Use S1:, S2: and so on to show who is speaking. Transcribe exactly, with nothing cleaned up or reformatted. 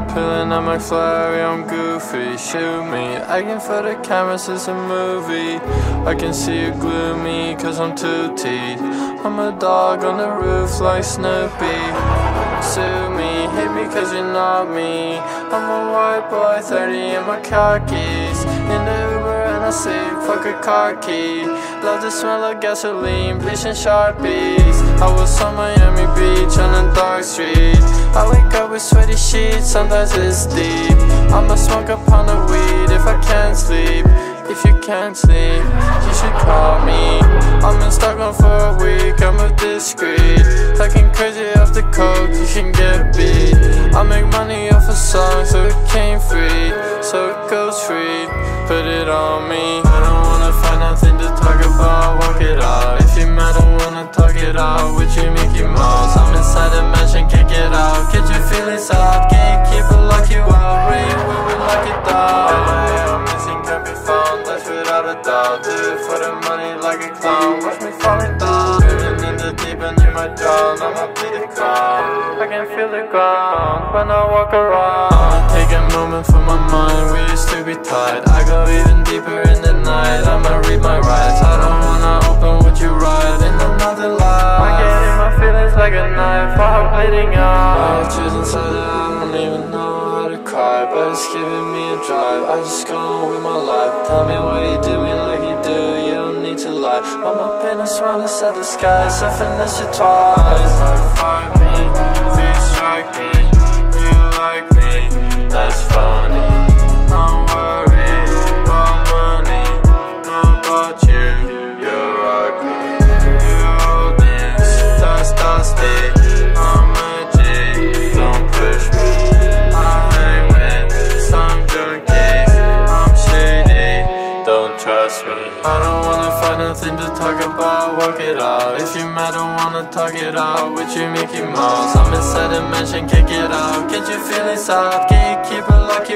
S1: Pulling up my flurry, I'm goofy, shoot me. Acting for the cameras, it's a movie. I can see you gloomy, cause I'm two-teed. I'm a dog on the roof like Snoopy. Sue me, hate me cause you're not me. I'm a white boy, thirty in my khakis. In the Uber and I say, fuck a car key. Love the smell of gasoline, bleach and Sharpies. I was on Miami Beach on a dark street. I wake up with sweaty sheets, sometimes it's deep. I'ma smoke a pound of weed if I can't sleep. If you can't sleep, you should call me. I'm in Stockholm for a week, I'm a discreet. Talking crazy off the coke, you can get beat. I make money off a song, so it came free. So it goes free, put it on me. I don't wanna find nothing to talk about, walk it out. If you mad, I wanna talk it out with you, Mickey Mouse. I'm inside the mansion, can't get out. Get your feelings out, can't keep it, lock you out. Rain when we lock it down. I'm missing, can't be found, that's without a doubt. Do it for the money like a clown, watch me falling down. Swimming in the deep end, you might drown, I'ma be the crown. I can feel the ground when I walk around. Take a moment for my mind, we used to be tight. I go even deeper in the night, I'ma read my rights. I don't wanna open what you write in another life. I get in my feelings like a knife, I have bleeding out. I choose inside it, I don't even know how to cry, but it's giving me a drive. I just go on with my life. Tell me what you do, me like you do, you don't need to lie. I'm up in a smile inside the sky, so finesse you twice. Find me, please strike me. You like me, that's funny. Don't worry about money, not about you. You're ugly, you hold this, that's dusty. I'm a G, don't push me. I hang with some junkies, I'm shady, don't trust me. I don't wanna find nothing to talk about, walk it out. If you mad, I wanna talk it out with you, Mickey Mouse. I'm inside the mansion, can't get out. Get your feelings out, can't keep it locked.